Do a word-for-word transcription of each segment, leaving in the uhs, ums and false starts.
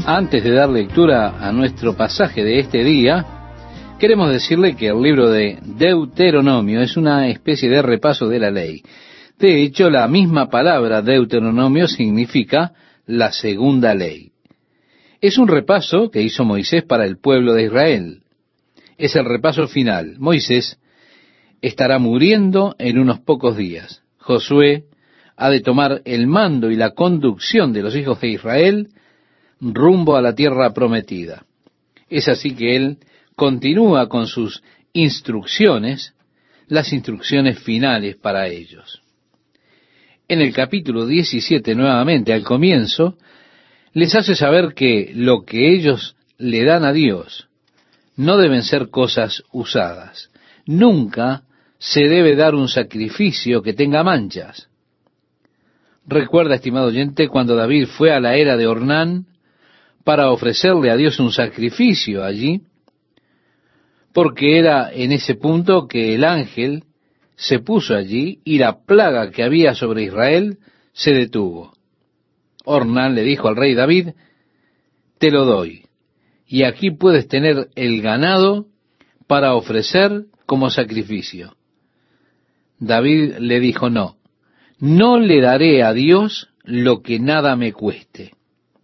Antes de dar lectura a nuestro pasaje de este día, queremos decirle que el libro de Deuteronomio es una especie de repaso de la ley. De hecho, la misma palabra Deuteronomio significa la segunda ley. Es un repaso que hizo Moisés para el pueblo de Israel. Es el repaso final. Moisés estará muriendo en unos pocos días. Josué ha de tomar el mando y la conducción de los hijos de Israel rumbo a la tierra prometida. Es así que él continúa con sus instrucciones, las instrucciones finales para ellos. En el capítulo diecisiete, nuevamente, al comienzo, les hace saber que lo que ellos le dan a Dios no deben ser cosas usadas. Nunca se debe dar un sacrificio que tenga manchas. Recuerda, estimado oyente, cuando David fue a la era de Ornán para ofrecerle a Dios un sacrificio allí, porque era en ese punto que el ángel se puso allí y la plaga que había sobre Israel se detuvo. Ornán le dijo al rey David: te lo doy, y aquí puedes tener el ganado para ofrecer como sacrificio. David le dijo: no, no le daré a Dios lo que nada me cueste.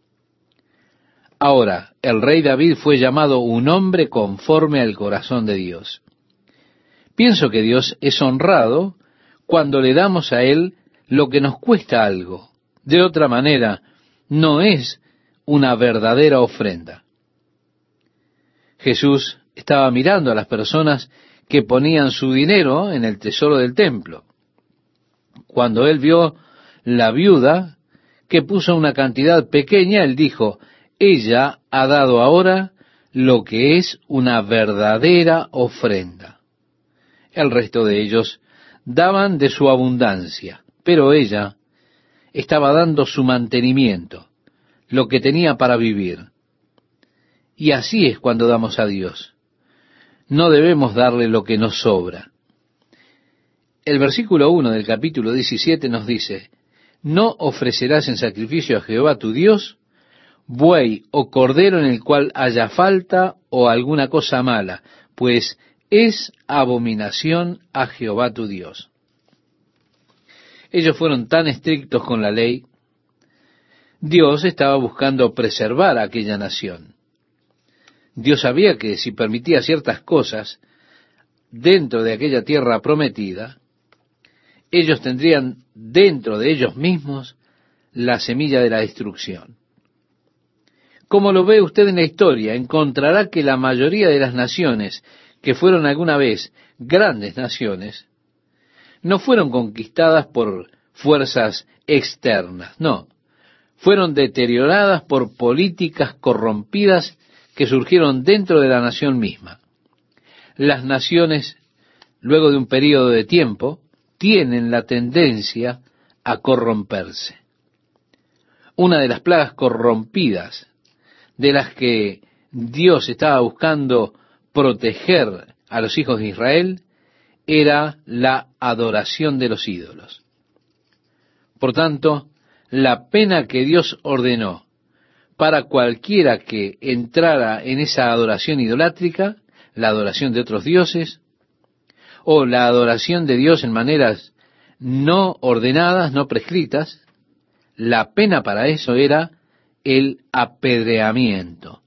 Ahora, el rey David fue llamado un hombre conforme al corazón de Dios. Pienso que Dios es honrado cuando le damos a Él lo que nos cuesta algo. De otra manera, no es una verdadera ofrenda. Jesús estaba mirando a las personas que ponían su dinero en el tesoro del templo. Cuando Él vio la viuda que puso una cantidad pequeña, Él dijo: ella ha dado ahora lo que es una verdadera ofrenda. El resto de ellos daban de su abundancia, pero ella estaba dando su mantenimiento, lo que tenía para vivir. Y así es cuando damos a Dios. No debemos darle lo que nos sobra. El versículo uno del capítulo diecisiete nos dice: no ofrecerás en sacrificio a Jehová tu Dios buey o cordero en el cual haya falta o alguna cosa mala, pues es abominación a Jehová tu Dios. Ellos fueron tan estrictos con la ley. Dios estaba buscando preservar a aquella nación. Dios sabía que si permitía ciertas cosas dentro de aquella tierra prometida, ellos tendrían dentro de ellos mismos la semilla de la destrucción. Como lo ve usted en la historia, encontrará que la mayoría de las naciones que fueron alguna vez grandes naciones, no fueron conquistadas por fuerzas externas, no. Fueron deterioradas por políticas corrompidas que surgieron dentro de la nación misma. Las naciones, luego de un periodo de tiempo, tienen la tendencia a corromperse. Una de las plagas corrompidas de las que Dios estaba buscando proteger a los hijos de Israel era la adoración de los ídolos. Por tanto, la pena que Dios ordenó para cualquiera que entrara en esa adoración idolátrica, la adoración de otros dioses, o la adoración de Dios en maneras no ordenadas, no prescritas, la pena para eso era el apedreamiento.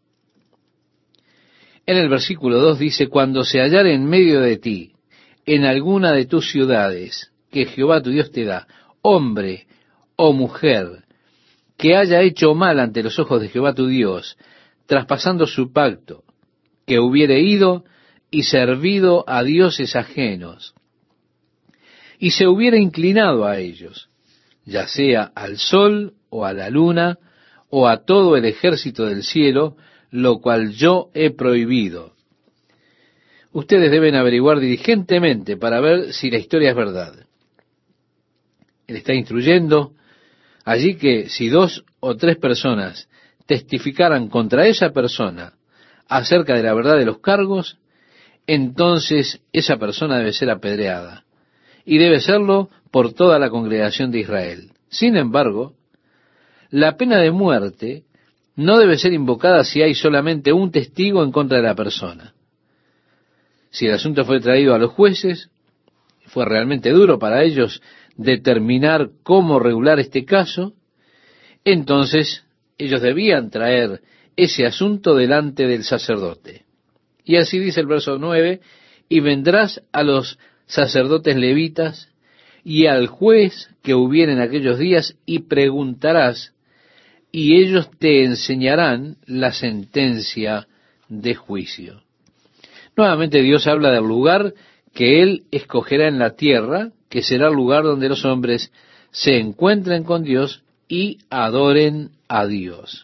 En el versículo dos dice: cuando se hallare en medio de ti, en alguna de tus ciudades, que Jehová tu Dios te da, hombre o mujer, que haya hecho mal ante los ojos de Jehová tu Dios, traspasando su pacto, que hubiere ido y servido a dioses ajenos, y se hubiera inclinado a ellos, ya sea al sol o a la luna, o a todo el ejército del cielo, lo cual yo he prohibido. Ustedes deben averiguar diligentemente para ver si la historia es verdad. Él está instruyendo allí que si dos o tres personas testificaran contra esa persona acerca de la verdad de los cargos, entonces esa persona debe ser apedreada, y debe serlo por toda la congregación de Israel. Sin embargo, la pena de muerte no debe ser invocada si hay solamente un testigo en contra de la persona. Si el asunto fue traído a los jueces, fue realmente duro para ellos determinar cómo regular este caso, entonces ellos debían traer ese asunto delante del sacerdote. Y así dice el verso nueve, y vendrás a los sacerdotes levitas y al juez que hubiere en aquellos días y preguntarás, y ellos te enseñarán la sentencia de juicio. Nuevamente Dios habla del lugar que Él escogerá en la tierra, que será el lugar donde los hombres se encuentren con Dios y adoren a Dios.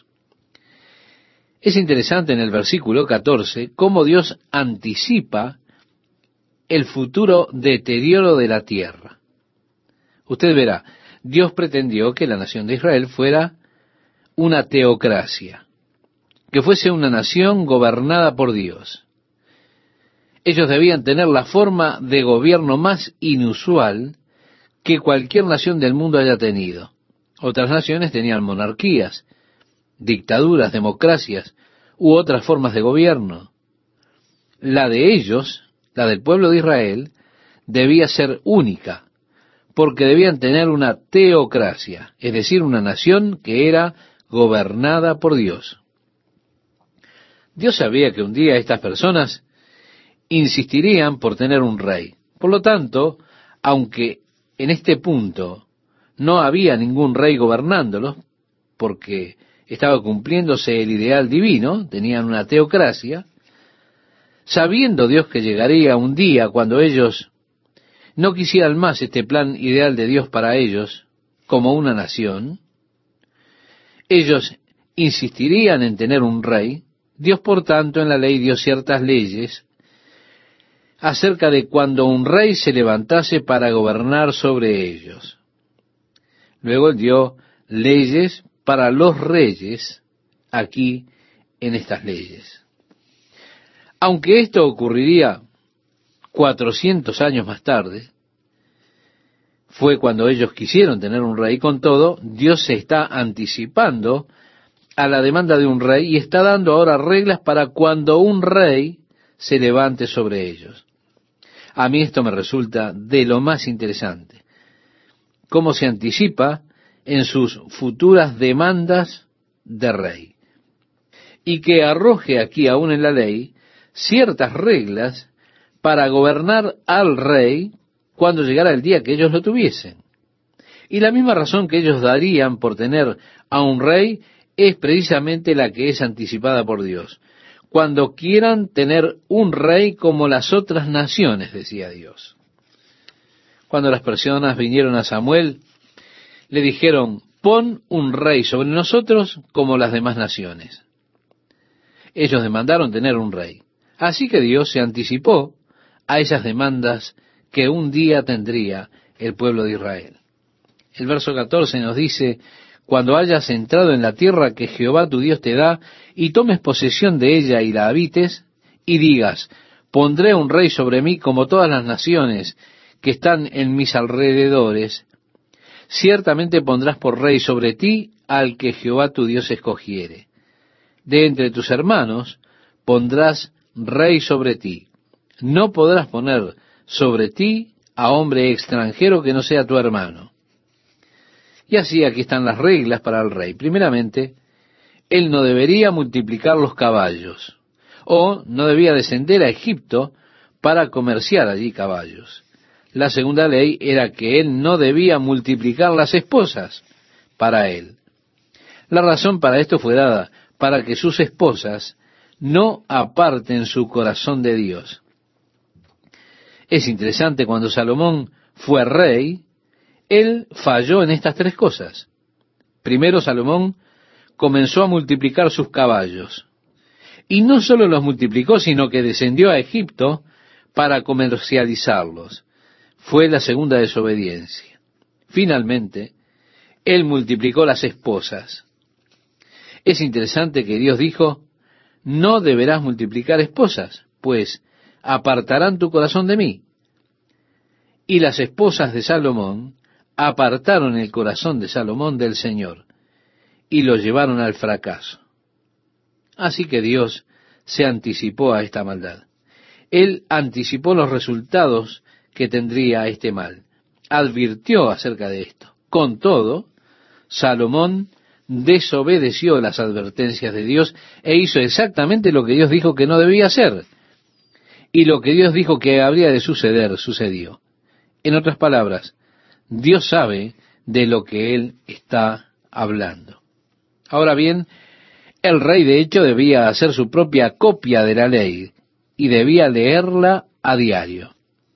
Es interesante en el versículo catorce cómo Dios anticipa el futuro deterioro de la tierra. Usted verá, Dios pretendió que la nación de Israel fuera una teocracia, que fuese una nación gobernada por Dios. Ellos debían tener la forma de gobierno más inusual que cualquier nación del mundo haya tenido. Otras naciones tenían monarquías, dictaduras, democracias u otras formas de gobierno. La de ellos, la del pueblo de Israel, debía ser única, porque debían tener una teocracia, es decir, una nación que era gobernada por Dios. Dios sabía que un día estas personas insistirían por tener un rey. Por lo tanto, aunque en este punto no había ningún rey gobernándolos, porque estaba cumpliéndose el ideal divino, tenían una teocracia, sabiendo Dios que llegaría un día cuando ellos no quisieran más este plan ideal de Dios para ellos como una nación, ellos insistirían en tener un rey. Dios, por tanto, en la ley dio ciertas leyes acerca de cuando un rey se levantase para gobernar sobre ellos. Luego él dio leyes para los reyes aquí en estas leyes. Aunque esto ocurriría cuatrocientos años más tarde, fue cuando ellos quisieron tener un rey. Con todo, Dios se está anticipando a la demanda de un rey y está dando ahora reglas para cuando un rey se levante sobre ellos. A mí esto me resulta de lo más interesante, cómo se anticipa en sus futuras demandas de rey, y que arroje aquí aún en la ley ciertas reglas para gobernar al rey cuando llegara el día que ellos lo tuviesen. Y la misma razón que ellos darían por tener a un rey es precisamente la que es anticipada por Dios. Cuando quieran tener un rey como las otras naciones, decía Dios. Cuando las personas vinieron a Samuel, le dijeron, pon un rey sobre nosotros como las demás naciones. Ellos demandaron tener un rey. Así que Dios se anticipó a esas demandas que un día tendría el pueblo de Israel. El verso catorce nos dice, cuando hayas entrado en la tierra que Jehová tu Dios te da, y tomes posesión de ella y la habites, y digas, pondré un rey sobre mí como todas las naciones que están en mis alrededores, ciertamente pondrás por rey sobre ti al que Jehová tu Dios escogiere. De entre tus hermanos pondrás rey sobre ti. No podrás poner sobre ti a hombre extranjero que no sea tu hermano. Y así aquí están las reglas para el rey. Primeramente, él no debería multiplicar los caballos, o no debía descender a Egipto para comerciar allí caballos. La segunda ley era que él no debía multiplicar las esposas para él. La razón para esto fue dada para que sus esposas no aparten su corazón de Dios. Es interesante, cuando Salomón fue rey, él falló en estas tres cosas. Primero, Salomón comenzó a multiplicar sus caballos. Y no solo los multiplicó, sino que descendió a Egipto para comercializarlos. Fue la segunda desobediencia. Finalmente, él multiplicó las esposas. Es interesante que Dios dijo, no deberás multiplicar esposas, pues apartarán tu corazón de mí. Y las esposas de Salomón apartaron el corazón de Salomón del Señor y lo llevaron al fracaso. Así que Dios se anticipó a esta maldad. Él anticipó los resultados que tendría este mal. Advirtió acerca de esto. Con todo, Salomón desobedeció las advertencias de Dios e hizo exactamente lo que Dios dijo que no debía hacer. Y lo que Dios dijo que habría de suceder, sucedió. En otras palabras, Dios sabe de lo que Él está hablando. Ahora bien, el rey de hecho debía hacer su propia copia de la ley y debía leerla a diario.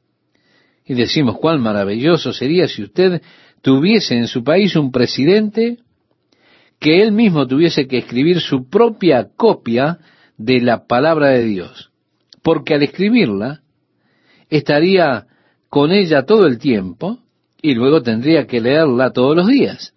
Y decimos, cuán maravilloso sería si usted tuviese en su país un presidente que él mismo tuviese que escribir su propia copia de la palabra de Dios. Porque al escribirla, estaría con ella todo el tiempo y luego tendría que leerla todos los días.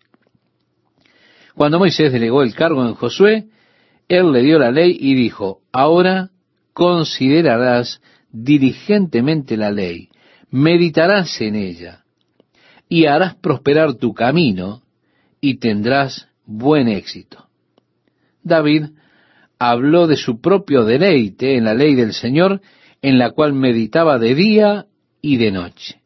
Cuando Moisés delegó el cargo en Josué, él le dio la ley y dijo, ahora considerarás diligentemente la ley, meditarás en ella, y harás prosperar tu camino, y tendrás buen éxito. David habló de su propio deleite en la ley del Señor, en la cual meditaba de día y de noche.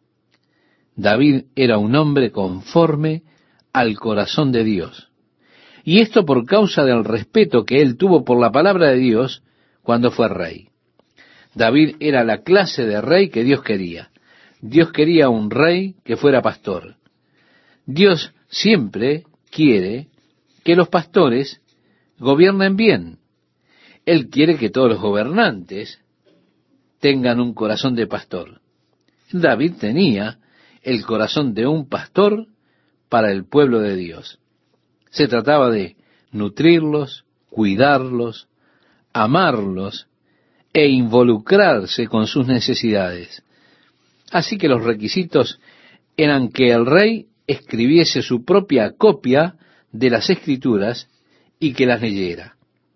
David era un hombre conforme al corazón de Dios. Y esto por causa del respeto que él tuvo por la palabra de Dios cuando fue rey. David era la clase de rey que Dios quería. Dios quería un rey que fuera pastor. Dios siempre quiere que los pastores gobiernen bien. Él quiere que todos los gobernantes tengan un corazón de pastor. David tenía el corazón de un pastor para el pueblo de Dios. Se trataba de nutrirlos, cuidarlos, amarlos e involucrarse con sus necesidades. Así que los requisitos eran que el rey escribiese su propia copia de las Escrituras y que las leyera.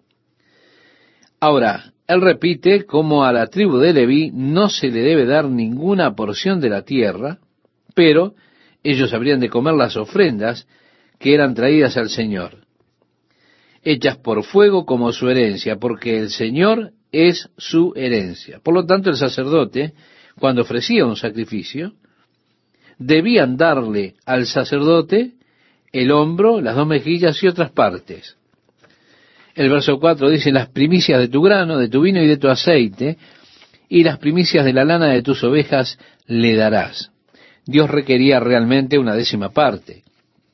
Ahora, él repite cómo a la tribu de Leví no se le debe dar ninguna porción de la tierra, pero ellos habrían de comer las ofrendas que eran traídas al Señor, hechas por fuego como su herencia, porque el Señor es su herencia. Por lo tanto, el sacerdote, cuando ofrecía un sacrificio, debían darle al sacerdote el hombro, las dos mejillas y otras partes. El verso cuatro dice, las primicias de tu grano, de tu vino y de tu aceite, y las primicias de la lana de tus ovejas le darás. Dios requería realmente una décima parte.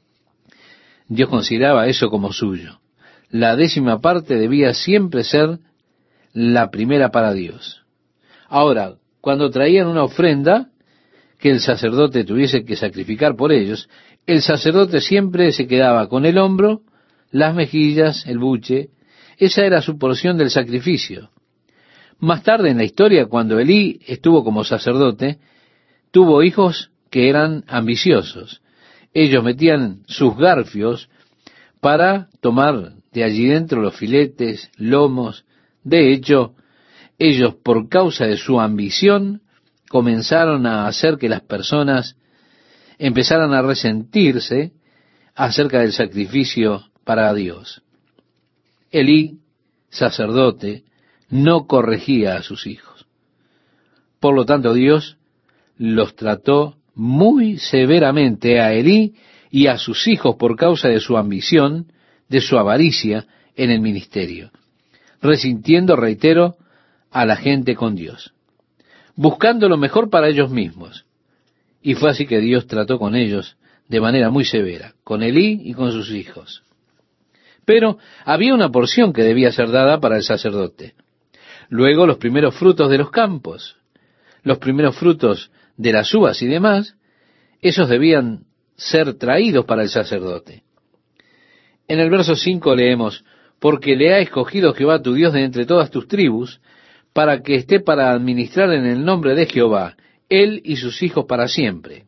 Dios consideraba eso como suyo. La décima parte debía siempre ser la primera para Dios. Ahora, cuando traían una ofrenda que el sacerdote tuviese que sacrificar por ellos, el sacerdote siempre se quedaba con el hombro, las mejillas, el buche. Esa era su porción del sacrificio. Más tarde en la historia, cuando Elí estuvo como sacerdote, tuvo hijos que eran ambiciosos. Ellos metían sus garfios para tomar de allí dentro los filetes, lomos. De hecho, ellos, por causa de su ambición, comenzaron a hacer que las personas empezaran a resentirse acerca del sacrificio para Dios. Elí, sacerdote, no corregía a sus hijos. Por lo tanto, Dios los trató muy severamente a Elí y a sus hijos por causa de su ambición, de su avaricia en el ministerio, resintiendo, reitero, a la gente con Dios, buscando lo mejor para ellos mismos. Y fue así que Dios trató con ellos de manera muy severa, con Elí y con sus hijos. Pero había una porción que debía ser dada para el sacerdote. Luego los primeros frutos de los campos, los primeros frutos de las uvas y demás, esos debían ser traídos para el sacerdote. En el verso cinco leemos, porque le ha escogido Jehová tu Dios de entre todas tus tribus, para que esté para administrar en el nombre de Jehová, él y sus hijos para siempre.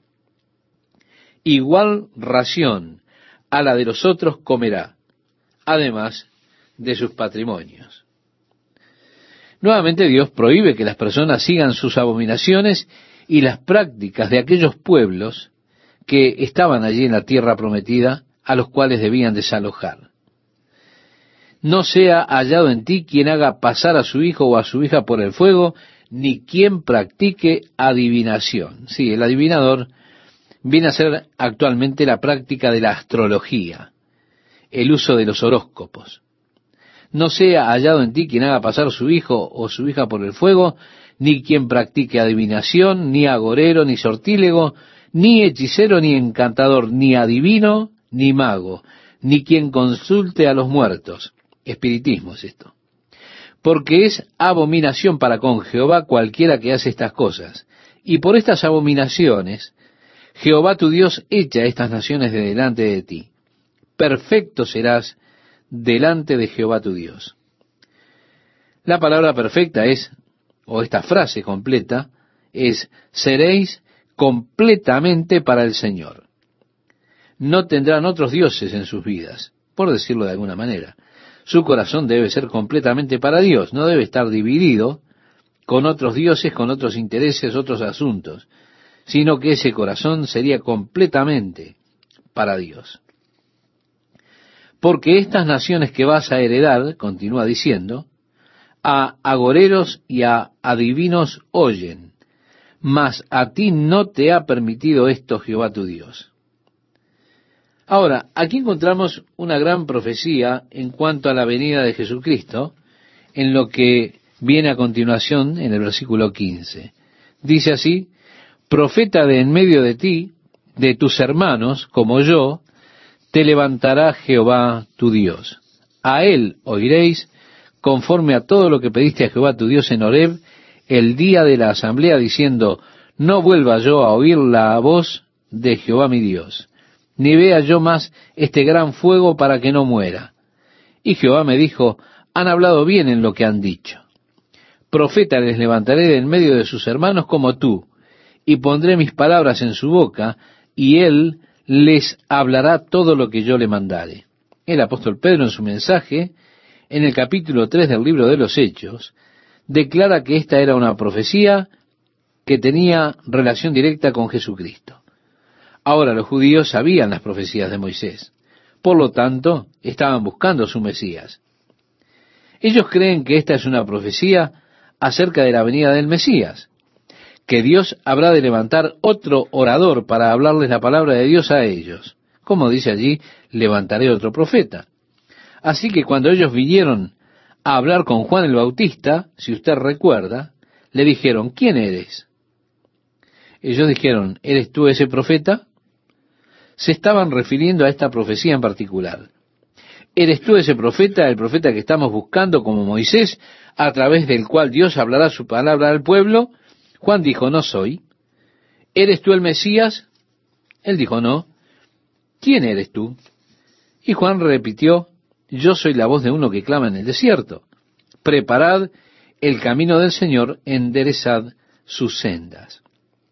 Igual ración a la de los otros comerá, además de sus patrimonios. Nuevamente Dios prohíbe que las personas sigan sus abominaciones y las prácticas de aquellos pueblos que estaban allí en la tierra prometida, a los cuales debían desalojar. no sea hallado en ti quien haga pasar a su hijo o a su hija por el fuego, ni quien practique adivinación. Sí, el adivinador viene a ser actualmente la práctica de la astrología, el uso de los horóscopos. No sea hallado en ti quien haga pasar su hijo o su hija por el fuego, ni quien practique adivinación, ni agorero, ni sortílego, ni hechicero, ni encantador, ni adivino, ni mago, ni quien consulte a los muertos. Espiritismo es esto. Porque es abominación para con Jehová cualquiera que hace estas cosas. Y por estas abominaciones, Jehová tu Dios echa estas naciones de delante de ti. Perfecto serás delante de Jehová tu Dios. La palabra perfecta es, o esta frase completa, es, seréis completamente para el Señor. No tendrán otros dioses en sus vidas, por decirlo de alguna manera. Su corazón debe ser completamente para Dios, no debe estar dividido con otros dioses, con otros intereses, otros asuntos, sino que ese corazón sería completamente para Dios. Porque estas naciones que vas a heredar, continúa diciendo, a agoreros y a adivinos oyen, mas a ti no te ha permitido esto Jehová tu Dios. Ahora, aquí encontramos una gran profecía en cuanto a la venida de Jesucristo, en lo que viene a continuación en el versículo quince. Dice así, profeta de en medio de ti, de tus hermanos, como yo, te levantará Jehová tu Dios. A él oiréis, conforme a todo lo que pediste a Jehová tu Dios en Horeb, el día de la asamblea, diciendo, no vuelva yo a oír la voz de Jehová mi Dios, ni vea yo más este gran fuego para que no muera. Y Jehová me dijo, han hablado bien en lo que han dicho. Profeta les levantaré de en medio de sus hermanos como tú, y pondré mis palabras en su boca, y él les hablará todo lo que yo le mandare. El apóstol Pedro en su mensaje, en el capítulo tres del libro de los Hechos, declara que esta era una profecía que tenía relación directa con Jesucristo. Ahora los judíos sabían las profecías de Moisés, por lo tanto estaban buscando su Mesías. Ellos creen que esta es una profecía acerca de la venida del Mesías, que Dios habrá de levantar otro orador para hablarles la palabra de Dios a ellos. Como dice allí, levantaré otro profeta. Así que cuando ellos vinieron a hablar con Juan el Bautista, si usted recuerda, le dijeron, ¿quién eres? Ellos dijeron, ¿eres tú ese profeta? Se estaban refiriendo a esta profecía en particular. ¿Eres tú ese profeta, el profeta que estamos buscando como Moisés, a través del cual Dios hablará su palabra al pueblo? Juan dijo, no soy. ¿Eres tú el Mesías? Él dijo, no. ¿Quién eres tú? Y Juan repitió, yo soy la voz de uno que clama en el desierto. Preparad el camino del Señor, enderezad sus sendas.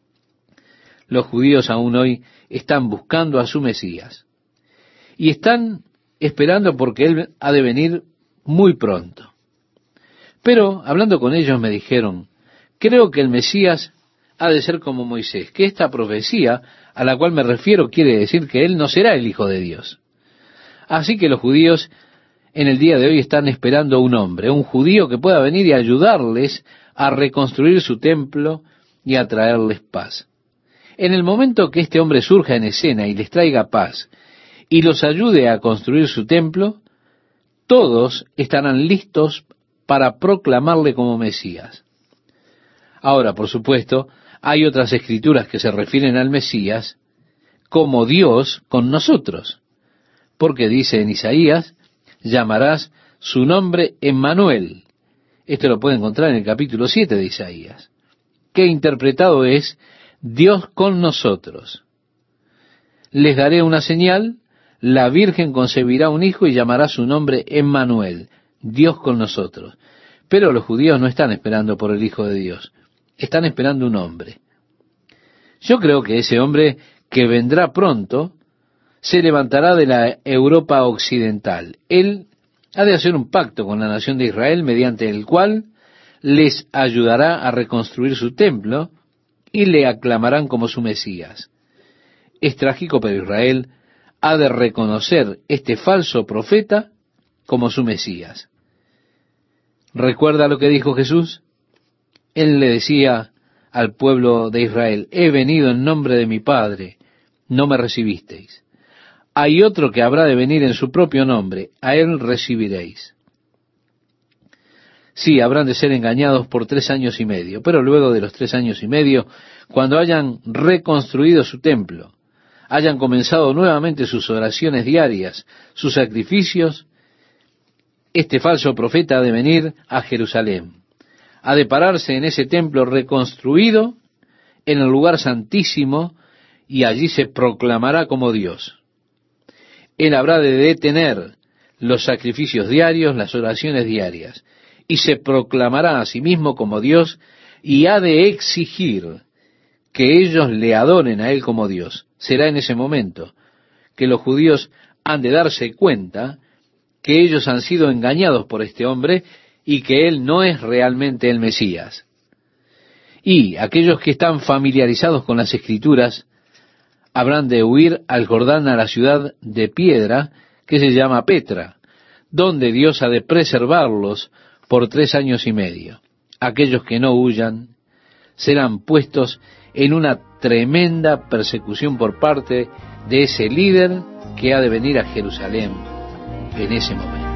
Los judíos aún hoy están buscando a su Mesías. Y están esperando porque Él ha de venir muy pronto. Pero, hablando con ellos, me dijeron, creo que el Mesías ha de ser como Moisés, que esta profecía a la cual me refiero quiere decir que Él no será el Hijo de Dios. Así que los judíos en el día de hoy están esperando un hombre, un judío que pueda venir y ayudarles a reconstruir su templo y a traerles paz. En el momento que este hombre surja en escena y les traiga paz y los ayude a construir su templo, todos estarán listos para proclamarle como Mesías. Ahora, por supuesto, hay otras escrituras que se refieren al Mesías como Dios con nosotros, porque dice en Isaías, llamarás su nombre Emmanuel. Esto lo puede encontrar en el capítulo siete de Isaías, que interpretado es Dios con nosotros. Les daré una señal, la Virgen concebirá un hijo y llamará su nombre Emmanuel, Dios con nosotros. Pero los judíos no están esperando por el Hijo de Dios, están esperando un hombre. Yo creo que ese hombre que vendrá pronto se levantará de la Europa occidental. Él ha de hacer un pacto con la nación de Israel mediante el cual les ayudará a reconstruir su templo y le aclamarán como su Mesías. Es trágico, pero Israel ha de reconocer este falso profeta como su Mesías. ¿Recuerda lo que dijo Jesús? Él le decía al pueblo de Israel: he venido en nombre de mi Padre, no me recibisteis. Hay otro que habrá de venir en su propio nombre, a él recibiréis. Sí, habrán de ser engañados por tres años y medio, pero luego de los tres años y medio, cuando hayan reconstruido su templo, hayan comenzado nuevamente sus oraciones diarias, sus sacrificios, este falso profeta ha de venir a Jerusalén, ha de pararse en ese templo reconstruido, en el lugar santísimo, y allí se proclamará como Dios. Él habrá de detener los sacrificios diarios, las oraciones diarias, y se proclamará a sí mismo como Dios, y ha de exigir que ellos le adoren a Él como Dios. Será en ese momento que los judíos han de darse cuenta que ellos han sido engañados por este hombre y que Él no es realmente el Mesías. Y aquellos que están familiarizados con las Escrituras habrán de huir al Jordán, a la ciudad de piedra que se llama Petra, donde Dios ha de preservarlos por tres años y medio. Aquellos que no huyan serán puestos en una tremenda persecución por parte de ese líder que ha de venir a Jerusalén en ese momento.